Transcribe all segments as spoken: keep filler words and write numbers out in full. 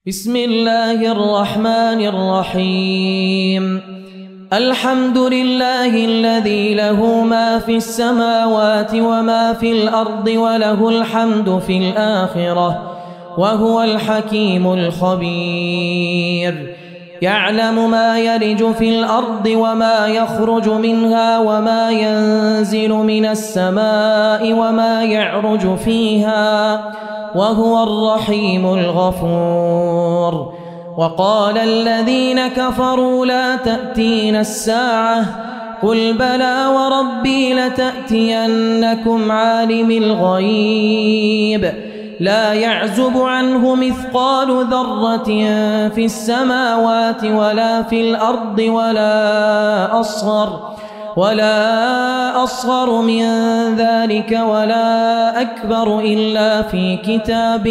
بسم الله الرحمن الرحيم. الحمد لله الذي له ما في السماوات وما في الأرض وله الحمد في الآخرة وهو الحكيم الخبير. يعلم ما يلج في الأرض وما يخرج منها وما ينزل من السماء وما يعرج فيها وهو الرحيم الغفور. وقال الذين كفروا لا تأتينا الساعة قل بلى وربي لتأتينكم عالم الغيب لا يعزب عنه مثقال ذرة في السماوات ولا في الأرض ولا أصغر ولا أصغر من ذلك ولا أكبر إلا في كتاب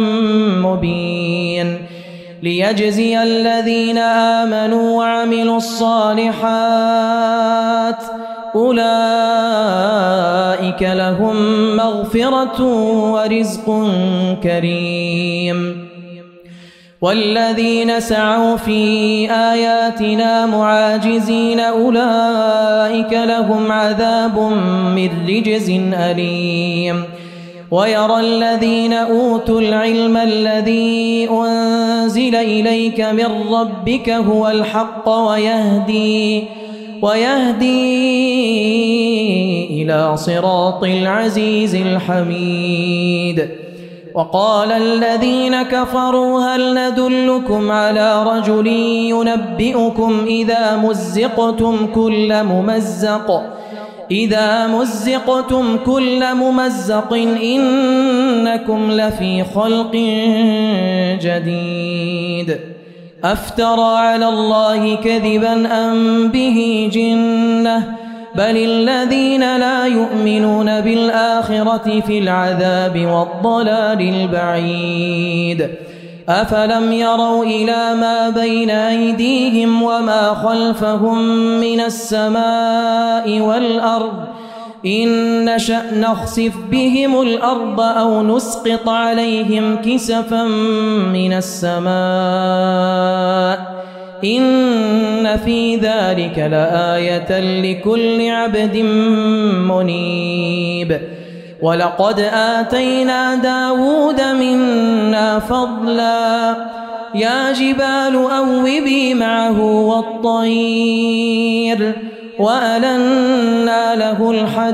مبين ليجزي الذين آمنوا وعملوا الصالحات أولئك لهم مغفرة ورزق كريم. والذين سعوا في آياتنا معاجزين أولئك لهم عذاب من رجز أليم. ويرى الذين أوتوا العلم الذي أنزل إليك من ربك هو الحق ويهدي ويهدي إلى صراط العزيز الحميد. وقال الذين كفروا هل ندلكم على رجل ينبئكم إذا مزقتم كل ممزق إذا مزقتم كل ممزق إنكم لفي خلق جديد. أفترى على الله كذبا أم به جنة بل الذين لا يؤمنون بالآخرة في العذاب والضلال البعيد. أفلم يروا إلى ما بين أيديهم وما خلفهم من السماء والأرض إن نشأ نخسف بهم الأرض أو نسقط عليهم كسفا من السماء إن في ذلك لآية لكل عبد منيب. ولقد آتينا داود منا فضلا يا جبال أوبي معه والطير وألنا له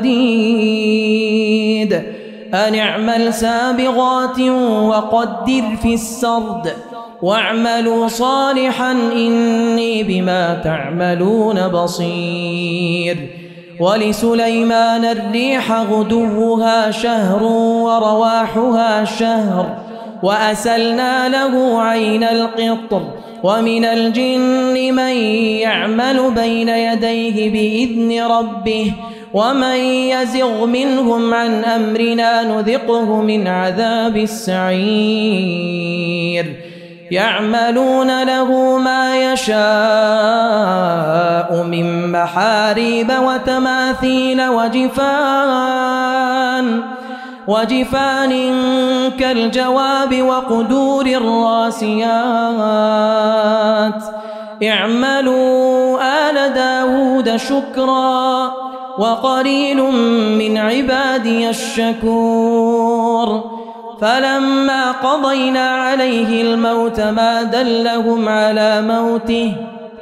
الحديد أن اعمل سابغات وقدر في السرد واعملوا صالحا إني بما تعملون بصير. ولسليمان الريح غدوها شهر ورواحها شهر وأسلنا له عين القطر ومن الجن من يعمل بين يديه بإذن ربه ومن يزغ منهم عن أمرنا نذقه من عذاب السعير. يعملون له ما يشاء من محاريب وتماثيل وجفان وجفان كالجواب وقدور الراسيات. اعملوا آل داود شكرا وقليل من عبادي الشكور. فلما قضينا عليه الموت ما دلهم على موته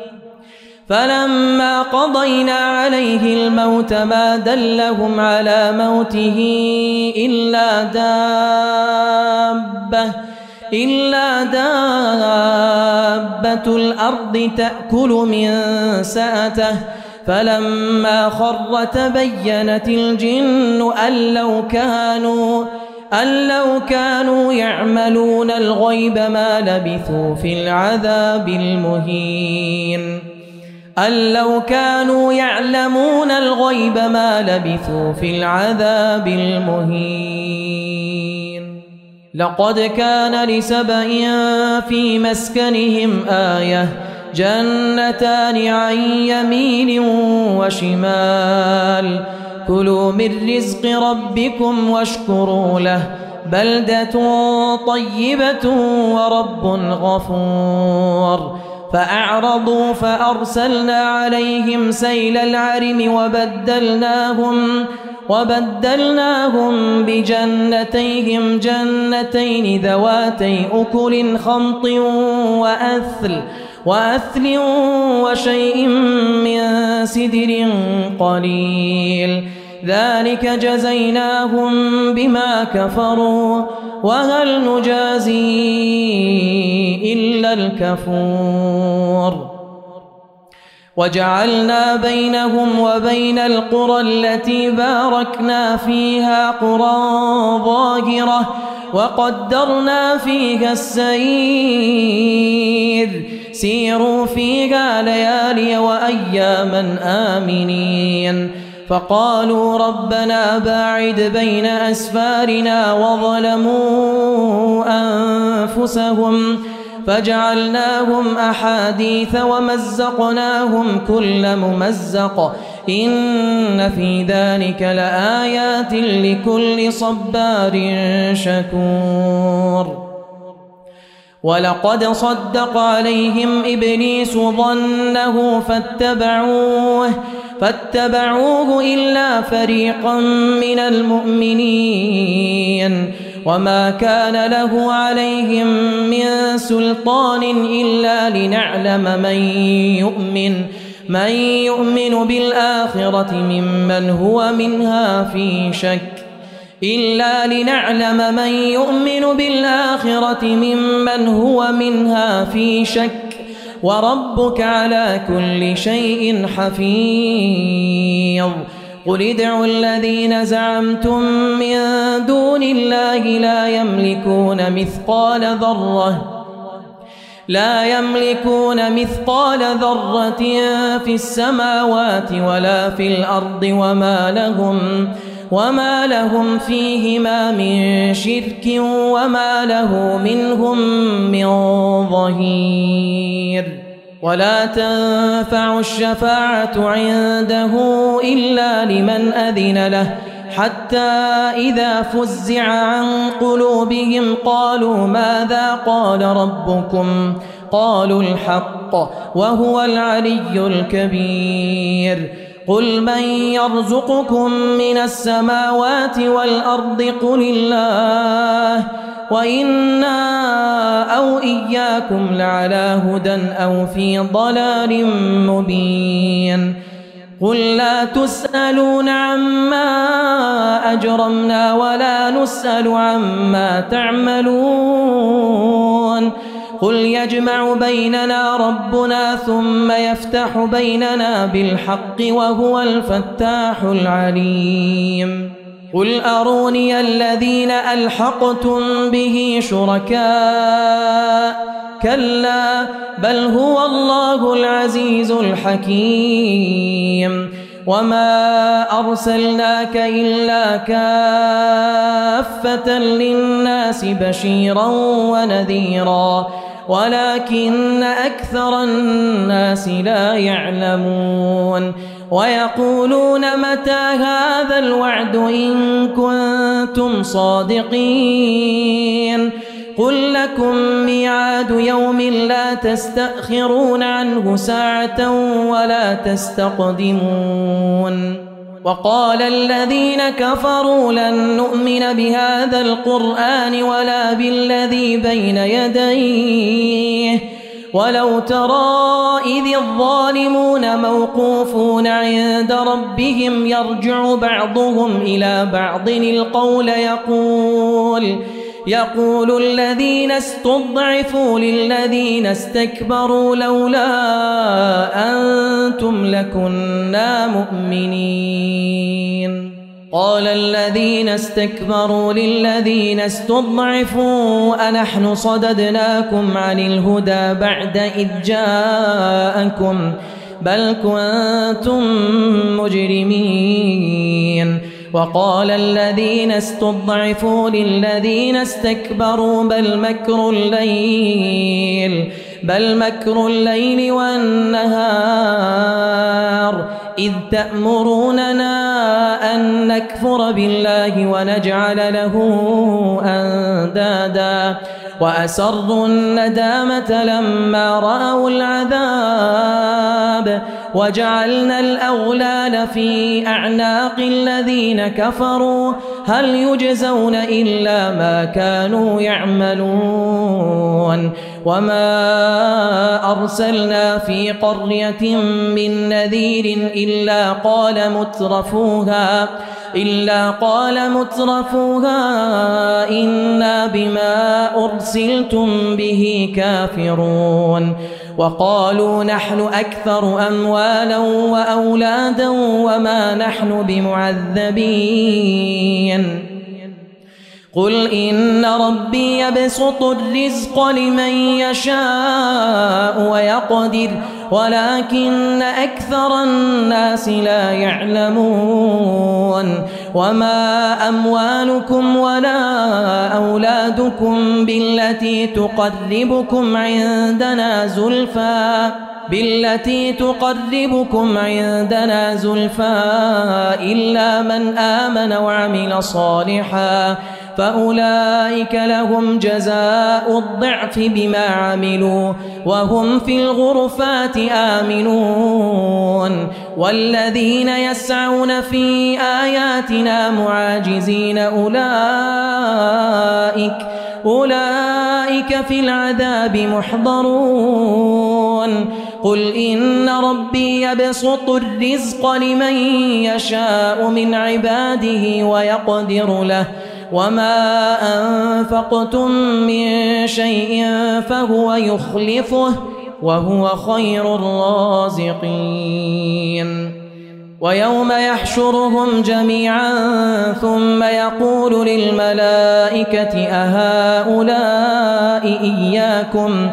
فلما قضينا عليه الموت ما دلهم على موته إلا دابة إلا دابة الأرض تأكل من سأته فلما خر تبينت الجن أن لو كانوا أن لو كانوا يعملون الغيب ما لبثوا في العذاب المهين أن لو كانوا يعلمون الغيب ما لبثوا في العذاب المهين. لقد كان لسبإ في مسكنهم آية جنتان عن يمين وشمال كلوا من رزق ربكم واشكروا له بلدة طيبة ورب غفور. فأعرضوا فأرسلنا عليهم سيل العرم وبدلناهم وبدلناهم بجنتيهم جنتين ذواتي أكل خمط وأثل وأثل وشيء من سدر قليل، ذلك جزيناهم بما كفروا وهل نجازي إلا الكفور. وجعلنا بينهم وبين القرى التي باركنا فيها قرى ظاهرة وقدرنا فيها السير، سيروا فيها ليالي وأياما آمنين. فقالوا ربنا باعد بين أسفارنا وظلموا أنفسهم فجعلناهم أحاديث ومزقناهم كل ممزق، إن في ذلك لآيات لكل صبار شكور. ولقد صدق عليهم إبليس ظنه فاتبعوه فاتبعوه إلا فريقا من المؤمنين، وما كان له عليهم من سلطان إلا لنعلم من يؤمن من يؤمن بالآخرة ممن هو منها في شك إلا لنعلم من يؤمن بالآخرة ممن هو منها في شك وربك على كل شيء حفيظ. قل ادعوا الذين زعمتم من دون الله لا يملكون مثقال ذرة لا يملكون مثقال ذرة في السماوات ولا في الأرض وما لهم وما لهم فيهما من شرك وما له منهم من ظهير. ولا تنفع الشفاعة عنده إلا لمن أذن له، حتى إذا فزع عن قلوبهم قالوا ماذا قال ربكم قالوا الحق وهو العلي الكبير. قل من يرزقكم من السماوات والأرض قل الله وإنا أو إياكم لعلى هدى أو في ضلال مبين. قل لا تسألون عما أجرمنا ولا نسأل عما تعملون. قل يجمع بيننا ربنا ثم يفتح بيننا بالحق وهو الفتاح العليم. قل أروني الذين ألحقتم به شركاء كلا بل هو الله العزيز الحكيم. وما أرسلناك إلا كافة للناس بشيرا ونذيرا ولكن أكثر الناس لا يعلمون. ويقولون متى هذا الوعد إن كنتم صادقين. قل لكم ميعاد يوم لا تستأخرون عنه ساعة ولا تستقدمون. وقال الذين كفروا لن نؤمن بهذا القرآن ولا بالذي بين يديه ولو ترى إذ الظالمون موقوفون عند ربهم يرجع بعضهم إلى بعض القول يقول يقول الذين استضعفوا للذين استكبروا لولا أنتم لكنا مؤمنين. قال الذين استكبروا للذين استضعفوا أنحن صددناكم عن الهدى بعد إذ جاءكم بل كنتم مجرمين. وقال الذين استضعفوا للذين استكبروا بل مكر الليل بل مكر الليل والنهار إذ تأمروننا أن نكفر بالله ونجعل له أندادا وأسروا الندامة لما رأوا العذاب وجعلنا الأغلال في أعناق الذين كفروا هل يجزون إلا ما كانوا يعملون وما أرسلنا في قرية من نذير إلا قال مترفوها إلا قال مترفوها إنا بما أرسلتم به كافرون وقالوا نحن أكثر أموالا وأولادا وما نحن بمعذبين قل إن ربي يبسط الرزق لمن يشاء ويقدر ولكن أكثر الناس لا يعلمون وما أموالكم ولا أولادكم بالتي تقربكم عندنا زلفى بالتي تقربكم عندنا زلفى إلا من آمن وعمل صالحا فأولئك لهم جزاء الضعف بما عملوا وهم في الغرفات آمنون والذين يسعون في آياتنا معاجزين أولئك أولئك في العذاب محضرون قل إن ربي يبسط الرزق لمن يشاء من عباده ويقدر له وما أنفقتم من شيء فهو يخلفه وهو خير الرازقين ويوم يحشرهم جميعا ثم يقول للملائكة أهؤلاء إياكم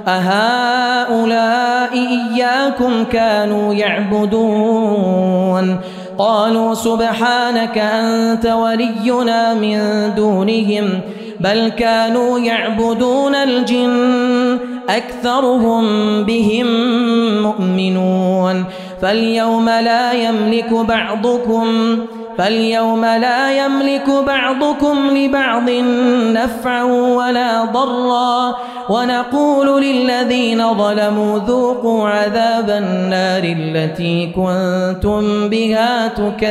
أهؤلاء إياكم كانوا يعبدون قالوا سبحانك أنت ولينا من دونهم بل كانوا يعبدون الجن أكثرهم بهم مؤمنون فاليوم لا يملك بعضكم فاليوم لا يملك بعضكم لبعض نفعا ولا ضرا ونقول للذين ظلموا ذوقوا عذاب النار التي كنتم بها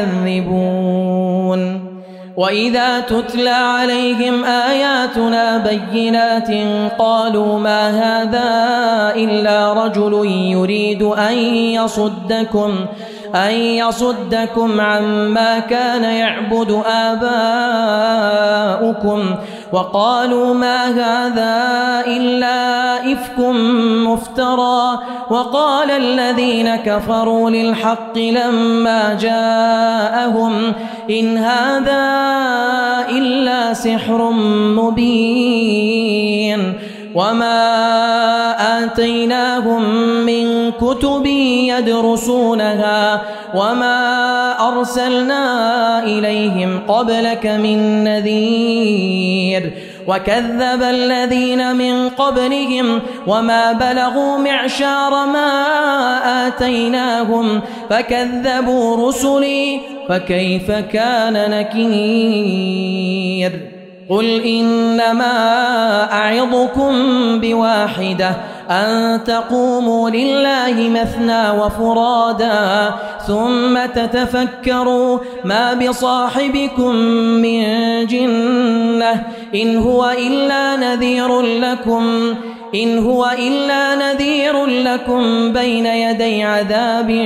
تكذبون وإذا تتلى عليهم آياتنا بينات قالوا ما هذا إلا رجل يريد أن يصدكم أن يصدكم عما كان يعبد آباؤكم وقالوا ما هذا إلا إفك مفترى وقال الذين كفروا للحق لما جاءهم إن هذا إلا سحر مبين وما آتيناهم من كتب يدرسونها وما أرسلنا إليهم قبلك من نذير وكذب الذين من قبلهم وما بلغوا معشار ما آتيناهم فكذبوا رسلي فكيف كان نكير قل إنما أعظكم بواحدة أن تقوموا لله مثنى وفرادا ثم تتفكروا ما بصاحبكم من جنة إن هو إلا نذير لكم إن هو إلا نذير لكم بين يدي عذاب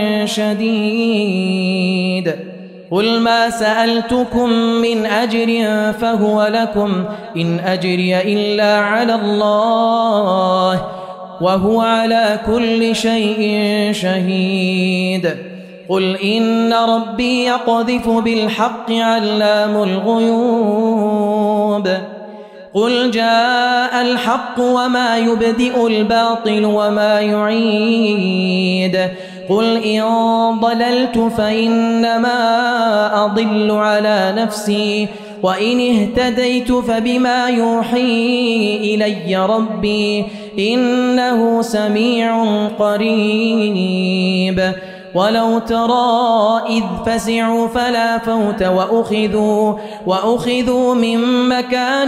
شديد قل ما سألتكم من أجر فهو لكم إن أجري إلا على الله وهو على كل شيء شهيد قل إن ربي يقذف بالحق علام الغيوب قل جاء الحق وما يبدئ الباطل وما يعيد قل إن ضللت فإنما أضل على نفسي وإن اهتديت فبما يوحي إلي ربي إنه سميع قريب ولو ترى إذ فزعوا فلا فوت وأخذوا, وأخذوا من مكان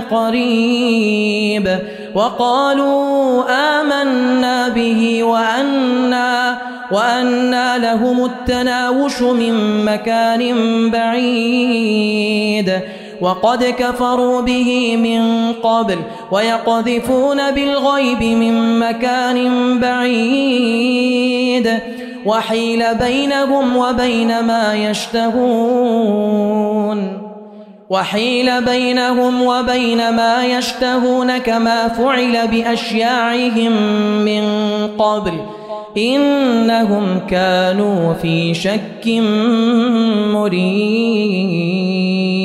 قريب وقالوا آمنا به وأنا, وأنا لهم التناوش من مكان بعيد وقد كفروا به من قبل ويقذفون بالغيب من مكان بعيد وحيل بينهم وبين ما يشتهون وحيل بينهم وبين ما يشتهون كما فعل بأشياعهم من قبل إنهم كانوا في شك مريب.